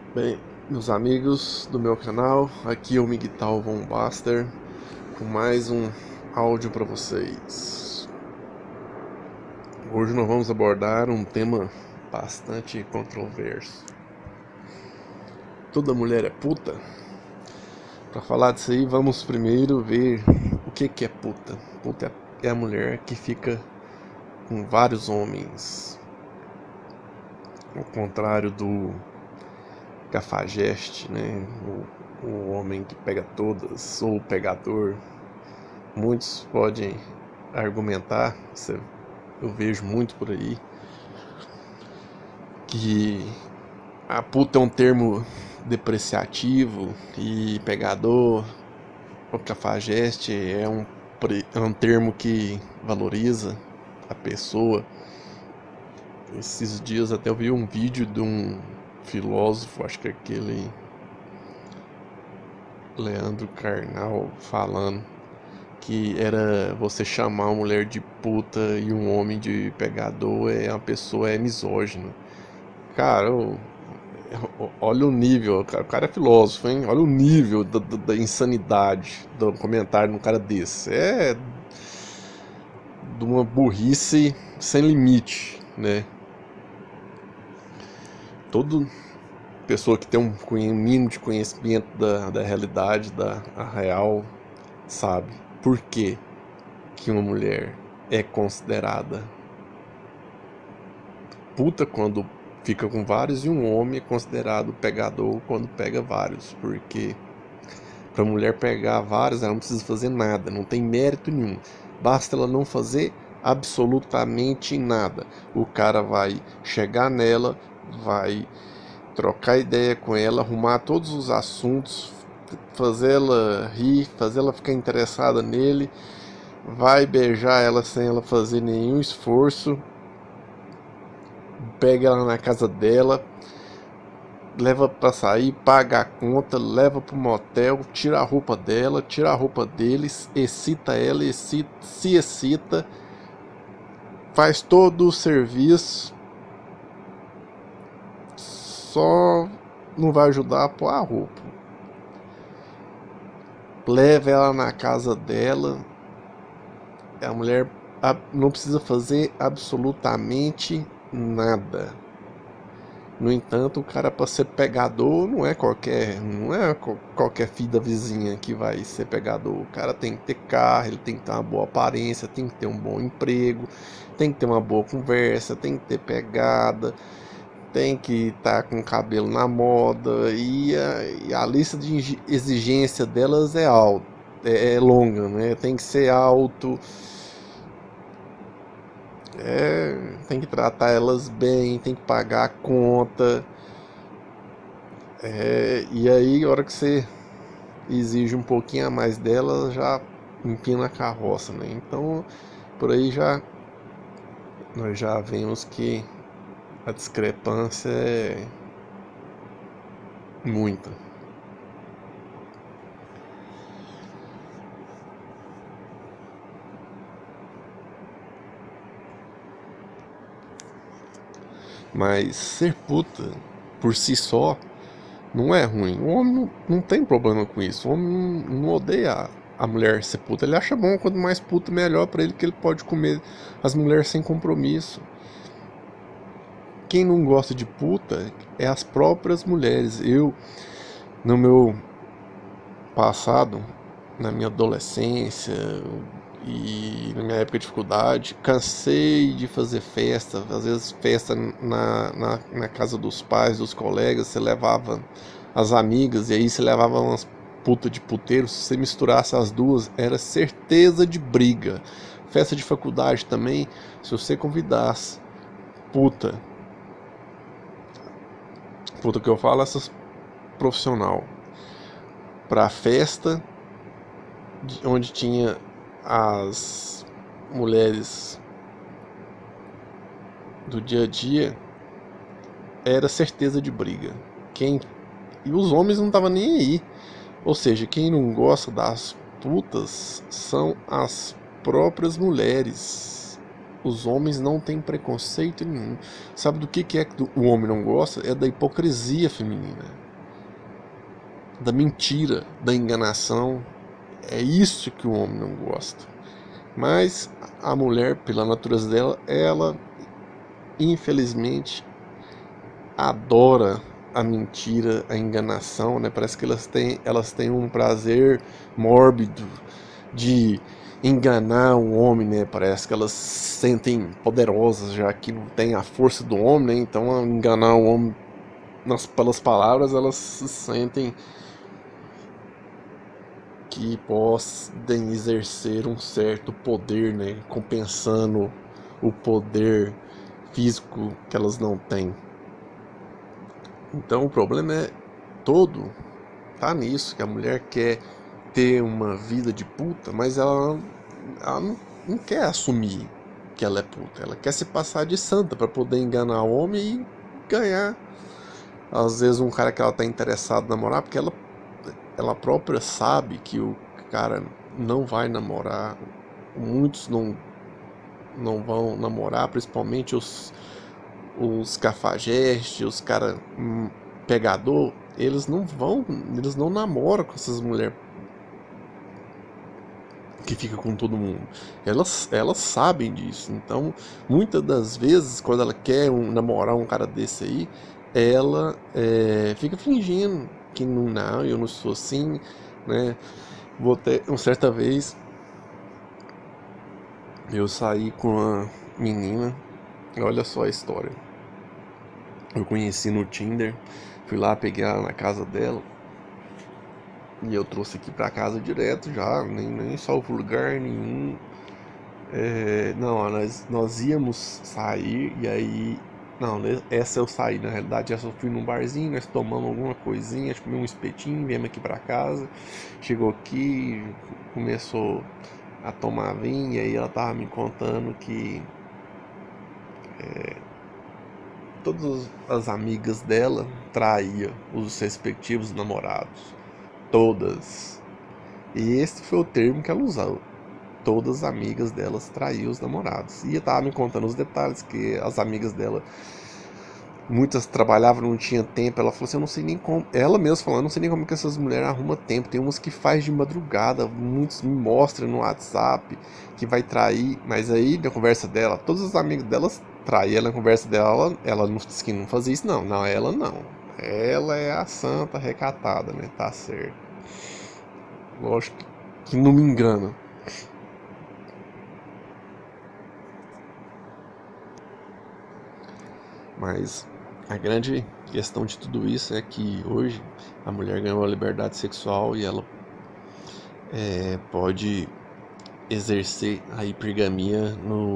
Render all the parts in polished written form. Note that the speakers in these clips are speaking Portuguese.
Bem, meus amigos do meu canal, aqui é o Miguel Von Baster com mais um áudio para vocês. Hoje nós vamos abordar um tema bastante controverso. Toda mulher é puta? Para falar disso aí, vamos primeiro ver o que é puta. Puta é a mulher que fica com vários homens, ao contrário do cafajeste, né? O homem que pega todas, ou o pegador. Muitos podem argumentar, eu vejo muito por aí, que a puta é um termo depreciativo e pegador. O cafajeste é um termo que valoriza a pessoa. Esses dias até eu vi um vídeo de um filósofo, acho que é aquele Leandro Carnal, falando que era você chamar uma mulher de puta e um homem de pegador, uma pessoa é misógina. Cara, olha o nível, o cara é filósofo, hein? Olha o nível da insanidade do comentário de um cara desse. É de uma burrice sem limite, né? Toda pessoa que tem um mínimo de conhecimento da realidade, da real, sabe por que que uma mulher é considerada puta quando fica com vários, e um homem é considerado pegador quando pega vários, porque para mulher pegar vários ela não precisa fazer nada, não tem mérito nenhum, basta ela não fazer absolutamente nada. O cara vai chegar nela, vai trocar ideia com ela, arrumar todos os assuntos, fazer ela rir, fazer ela ficar interessada nele, vai beijar ela sem ela fazer nenhum esforço, pega ela na casa dela, leva pra sair, paga a conta, leva pro motel, tira a roupa dela, tira a roupa deles, excita ela, se excita, faz todo o serviço, só não vai ajudar a pôr a roupa. Leva ela na casa dela, a mulher não precisa fazer absolutamente nada. No entanto, o cara, para ser pegador, não é qualquer filho da vizinha que vai ser pegador. O cara tem que ter carro, ele tem que ter uma boa aparência, tem que ter um bom emprego, tem que ter uma boa conversa, tem que ter pegada, tem que estar com o cabelo na moda, e a lista de exigência delas é alta, é longa, né? Tem que ser alto, tem que tratar elas bem, tem que pagar a conta. E aí, a hora que você exige um pouquinho a mais dela, já empina a carroça, né? Então, por aí nós já vemos que a discrepância é muita. Mas ser puta por si só não é ruim. O homem não tem problema com isso. O homem não odeia a mulher ser puta. Ele acha bom, quanto mais puta melhor pra ele, que ele pode comer as mulheres sem compromisso. Quem não gosta de puta é as próprias mulheres. Eu, no meu passado, na minha adolescência e na minha época de dificuldade, cansei de fazer festa, às vezes festa na casa dos pais, dos colegas, você levava as amigas, e aí você levava umas puta de puteiro, se você misturasse as duas, era certeza de briga. Festa de faculdade também, se você convidasse puta, puta que eu falo, essas profissional, pra festa, onde tinha as mulheres do dia a dia, era certeza de briga. E os homens não estavam nem aí. Ou seja, quem não gosta das putas são as próprias mulheres. os homens não têm preconceito nenhum. Sabe do que é que o homem não gosta? É da hipocrisia feminina, da mentira, da enganação. É isso que o homem não gosta. Mas a mulher, pela natureza dela, ela infelizmente adora a mentira, a enganação, né? Parece que elas têm um prazer mórbido de enganar o homem, né? Parece que elas se sentem poderosas, já que não tem a força do homem, né? Então, ao enganar o homem pelas palavras, elas se sentem que podem exercer um certo poder, né? Compensando o poder físico que elas não têm. Então o problema é todo tá nisso, que a mulher quer ter uma vida de puta, mas ela não quer assumir que ela é puta. Ela quer se passar de santa para poder enganar o homem e ganhar. Às vezes um cara que ela tá interessado em namorar, porque ela própria sabe que o cara não vai namorar. Muitos não vão namorar, principalmente os cafajestes, os caras pegador, eles não namoram com essas mulheres que fica com todo mundo. Elas sabem disso. Então, muitas das vezes, quando ela quer namorar um cara desse aí, ela fica fingindo que não, eu não sou assim, né? Vou ter uma certa vez eu saí com uma menina, olha só a história. Eu conheci no Tinder, fui lá, peguei ela na casa dela. E eu trouxe aqui pra casa direto já, nem salvo lugar nenhum. Não, nós íamos sair e aí. Não, essa eu saí, na realidade essa eu fui num barzinho, nós tomamos alguma coisinha, acho que comemos um espetinho, viemos aqui pra casa. Chegou aqui, começou a tomar vinho, e aí ela tava me contando que todas as amigas dela traíam os respectivos namorados. Todas. E esse foi o termo que ela usou. Todas as amigas delas traíam os namorados. E eu tava me contando os detalhes, que as amigas dela, muitas trabalhavam, não tinha tempo. Ela falou assim, eu não sei nem como. Ela mesma falou, eu não sei nem como que essas mulheres arrumam tempo. Tem umas que faz de madrugada, muitos me mostram no WhatsApp que vai trair. Mas aí, na conversa dela, todos os amigos delas traíam. Ela, na conversa dela, ela não disse que não fazia isso, não. Não, ela não. Ela é a santa recatada, né? Tá certo. Lógico que não me engana. Mas a grande questão de tudo isso é que hoje a mulher ganhou a liberdade sexual e ela pode exercer a hipergamia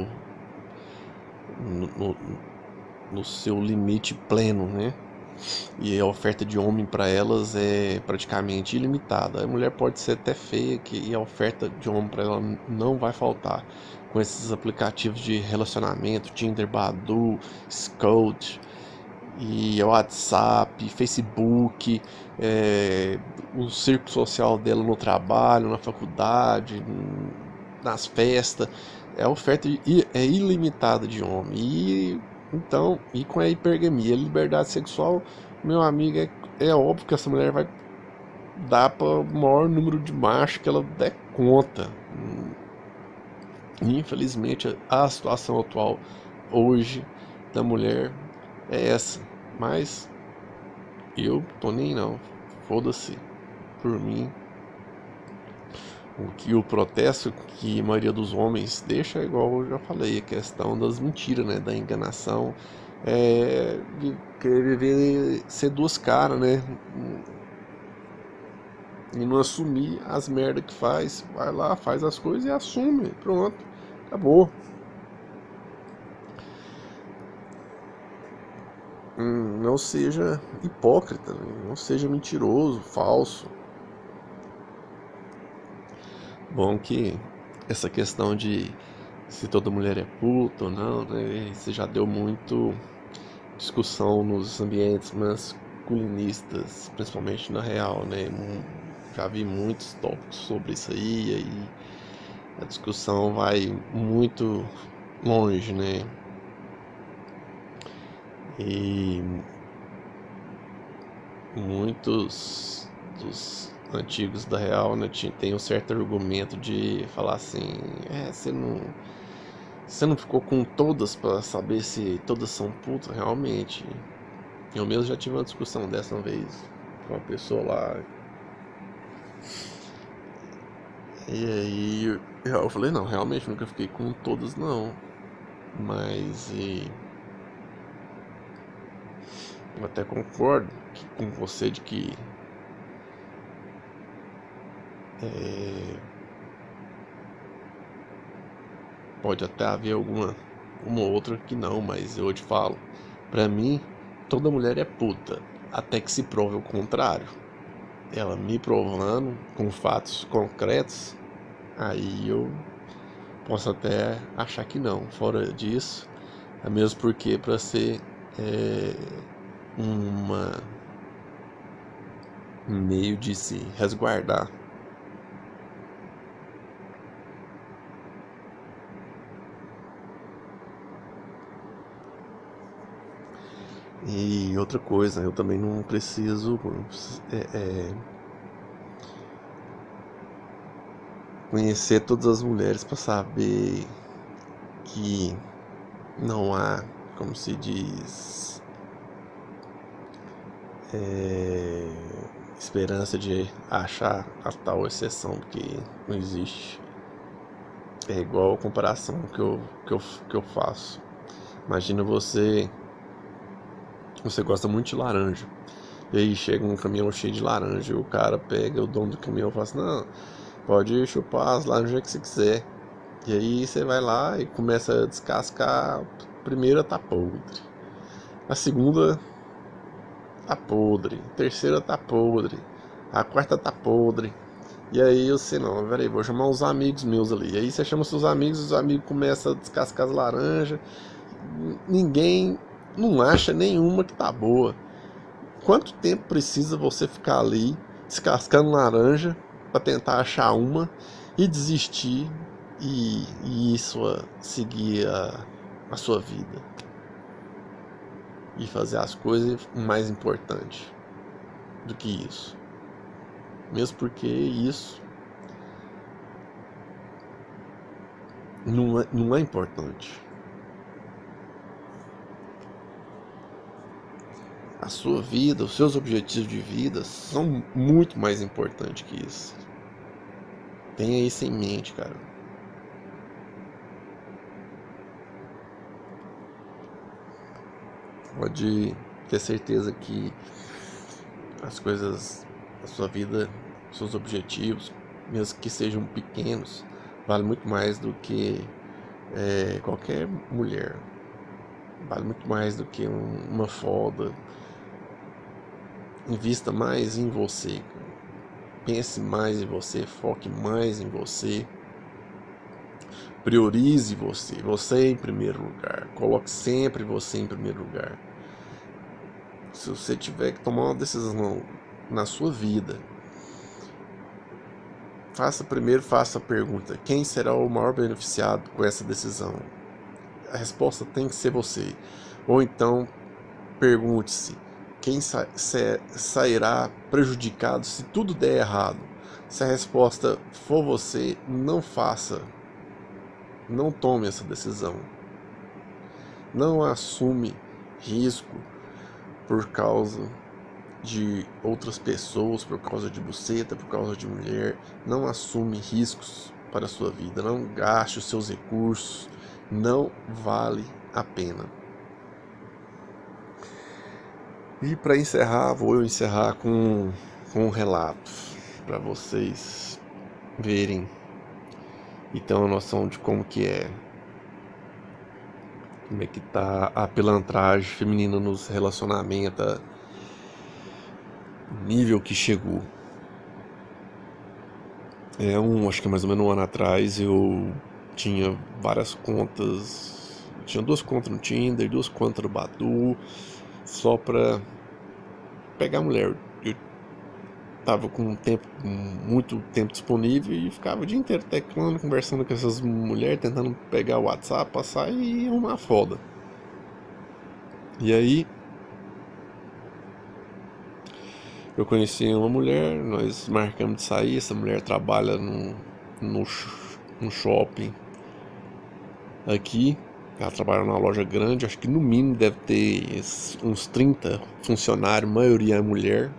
no, no, no seu limite pleno, né? E a oferta de homem para elas é praticamente ilimitada. A mulher pode ser até feia, e a oferta de homem para ela não vai faltar. Com esses aplicativos de relacionamento, Tinder, Badoo, Scout, e WhatsApp, Facebook, o círculo social dela no trabalho, na faculdade, nas festas, a oferta é ilimitada de homem. E com a hipergamia, a liberdade sexual, meu amigo, é óbvio que essa mulher vai dar para o maior número de machos que ela der conta. E, infelizmente, a situação atual hoje da mulher é essa. Mas eu tô nem não. Foda-se. Por mim. O protesto que a maioria dos homens deixa é igual eu já falei, a questão das mentiras, né? Da enganação. Querer viver, ser duas caras, né? E não assumir as merdas que faz. Vai lá, faz as coisas e assume. Pronto. Acabou. Não seja hipócrita, né? Não seja mentiroso, falso. Bom que essa questão de se toda mulher é puta ou não, né? Isso já deu muito discussão nos ambientes masculinistas, principalmente na real, né? Já vi muitos tópicos sobre isso aí, e a discussão vai muito longe, né? E muitos dos antigos da Real, né, tem um certo argumento de falar assim, você não ficou com todas pra saber se todas são putas realmente. Eu mesmo já tive uma discussão dessa uma vez com uma pessoa lá. E aí eu falei, não, realmente nunca fiquei com todas não. Mas eu até concordo com você de que é, pode até haver uma ou outra que não, mas eu te falo, pra mim, toda mulher é puta, até que se prove o contrário. Ela me provando com fatos concretos, aí eu posso até achar que não. Fora disso, é mesmo porque para ser é, uma um meio de se resguardar. E outra coisa, eu também não preciso conhecer todas as mulheres para saber que não há, como se diz, é, esperança de achar a tal exceção, porque não existe. É igual a comparação que eu faço. Imagina você gosta muito de laranja. E aí chega um caminhão cheio de laranja e o cara pega, o dono do caminhão e fala assim, não, pode chupar as laranjas que você quiser. E aí você vai lá e começa a descascar. A primeira tá podre. A segunda tá podre. A terceira tá podre. A quarta tá podre. E aí você, não, peraí, vou chamar uns amigos meus ali. E aí você chama seus amigos, os amigos começam a descascar as laranjas. Ninguém não acha nenhuma que tá boa. Quanto tempo precisa você ficar ali descascando laranja para tentar achar uma e desistir e isso seguir a sua vida e fazer as coisas mais importantes do que isso? Mesmo porque isso não é importante. A sua vida, os seus objetivos de vida são muito mais importantes que isso. Tenha isso em mente, cara. Pode ter certeza que as coisas da sua vida, seus objetivos, mesmo que sejam pequenos, vale muito mais do que qualquer mulher. Vale muito mais do que uma foda. Invista mais em você. Pense mais em você, foque mais em você. Priorize você, você em primeiro lugar. Coloque sempre você em primeiro lugar. Se você tiver que tomar uma decisão na sua vida, faça a pergunta: quem será o maior beneficiado com essa decisão? A resposta tem que ser você. Ou então pergunte-se: quem sairá prejudicado se tudo der errado? Se a resposta for você, não faça, não tome essa decisão. Não assume risco por causa de outras pessoas, por causa de buceta, por causa de mulher. Não assume riscos para a sua vida. Não gaste os seus recursos. Não vale a pena. E para encerrar, vou encerrar com um relato para vocês verem e ter uma noção de como é que tá a pilantragem feminina nos relacionamentos, nível que chegou. Acho que mais ou menos um ano atrás eu tinha várias contas, tinha 2 contas no Tinder, 2 contas no Badoo, só pra pegar mulher. Eu tava com muito tempo disponível e ficava o dia inteiro teclando, conversando com essas mulheres, tentando pegar o WhatsApp, passar e uma foda. E aí eu conheci uma mulher, nós marcamos de sair, essa mulher trabalha no shopping aqui. Ela trabalha numa loja grande, acho que no mínimo deve ter uns 30 funcionários, maioria é mulher.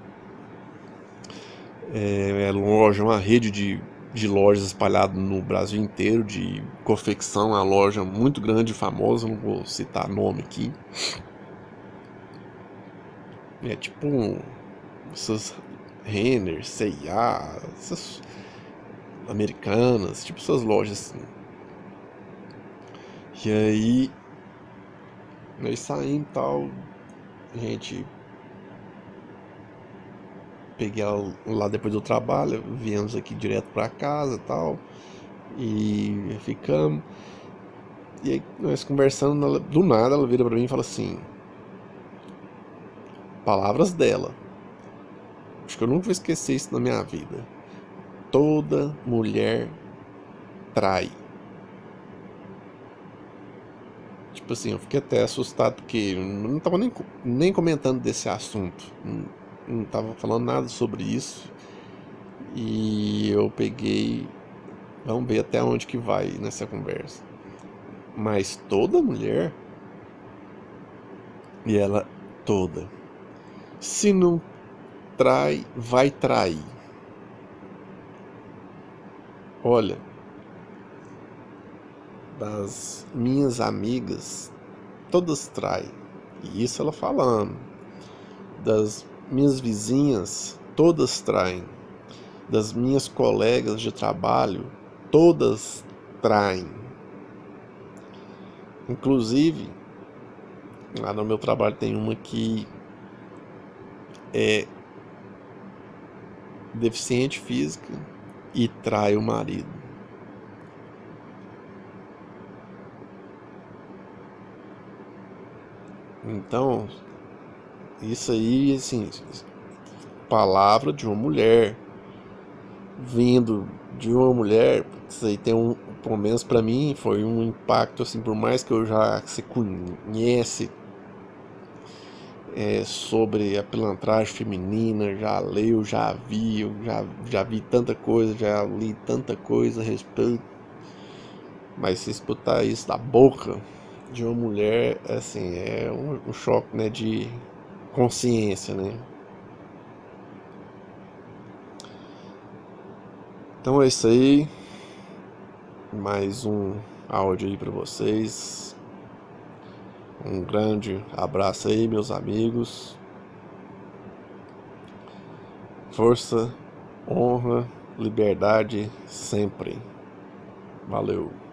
É loja, uma rede de lojas espalhada no Brasil inteiro, de confecção, uma loja muito grande e famosa, não vou citar nome aqui. É tipo essas Renner, C&A, essas americanas, tipo essas lojas assim. E aí, nós saímos e tal, a gente peguei ela lá depois do trabalho, viemos aqui direto pra casa e tal, e ficamos. E aí nós conversando, do nada ela vira pra mim e fala assim, palavras dela, acho que eu nunca vou esquecer isso na minha vida: toda mulher trai. Tipo assim, eu fiquei até assustado porque eu não tava nem comentando desse assunto, não tava falando nada sobre isso. E eu peguei, vamos ver até onde que vai nessa conversa. Mas toda mulher, e ela toda, se não trai, vai trair. Olha, das minhas amigas, todas traem. E isso ela falando. Das minhas vizinhas, todas traem. Das minhas colegas de trabalho, todas traem. Inclusive, lá no meu trabalho tem uma que é deficiente física e trai o marido. Então, isso aí, assim, palavra de uma mulher, vindo de uma mulher, isso aí tem pelo menos pra mim, foi um impacto, assim, por mais que eu já se conhece sobre a pilantragem feminina, já leio, já vi, já vi tanta coisa, já li tanta coisa a respeito, mas se escutar isso da boca de uma mulher, assim, é um choque, né, de consciência, né? Então é isso aí, mais um áudio aí pra vocês. Um grande abraço aí, meus amigos. Força, honra, liberdade sempre. Valeu.